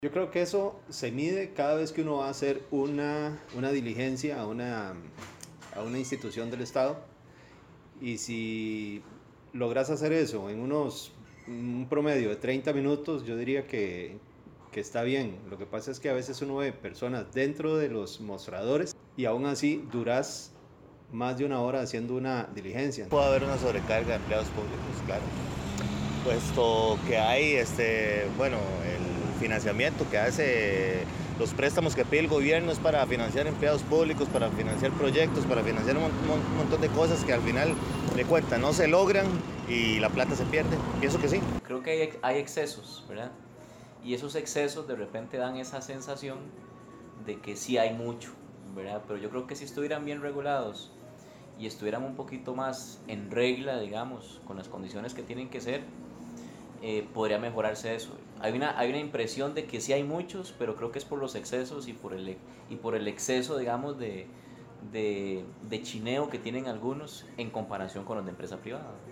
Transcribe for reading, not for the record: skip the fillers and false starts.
Yo creo que eso se mide cada vez que uno va a hacer una diligencia a una institución del Estado. Y si logras hacer eso en un promedio de 30 minutos, yo diría que está bien. Lo que pasa es que a veces uno ve personas dentro de los mostradores y aún así duras más de una hora haciendo una diligencia. Puede haber una sobrecarga de empleados públicos, claro, puesto que hay bueno, el financiamiento que hace, los préstamos que pide el gobierno es para financiar empleados públicos, para financiar proyectos, para financiar un montón de cosas que al final de cuentas no se logran y la plata se pierde. Pienso que sí. Creo que hay excesos, ¿verdad? Y esos excesos de repente dan esa sensación de que sí hay mucho, ¿verdad? Pero yo creo que si estuvieran bien regulados y estuvieran un poquito más en regla, digamos, con las condiciones que tienen que ser, podría mejorarse eso. Hay una impresión de que sí hay muchos, pero creo que es por los excesos y por el exceso, digamos, de chineo que tienen algunos en comparación con los de empresa privada.